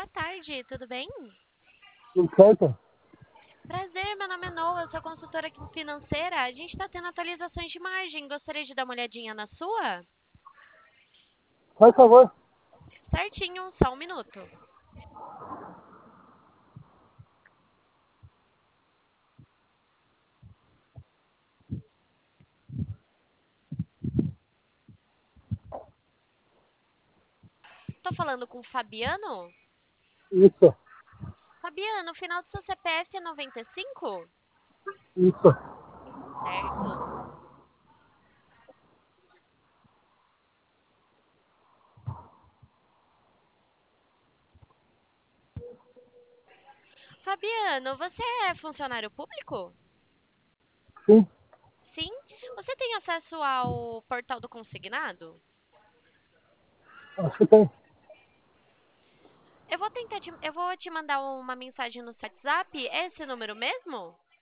boa tarde, tudo bem? Tudo certo? Prazer, meu nome é Noa, eu sou consultora financeira. A gente está tendo atualizações de margem, gostaria de dar uma olhadinha na sua? Faz favor. Certinho, só um minuto. Tô falando com o Fabiano? Isso, Fabiano, o final do seu CPF é 95? isso. Certo. Fabiano, você é funcionário público? Sim, Sim. Você tem acesso ao portal do consignado? acho que tem. Eu vou te mandar uma mensagem no WhatsApp. É esse número mesmo?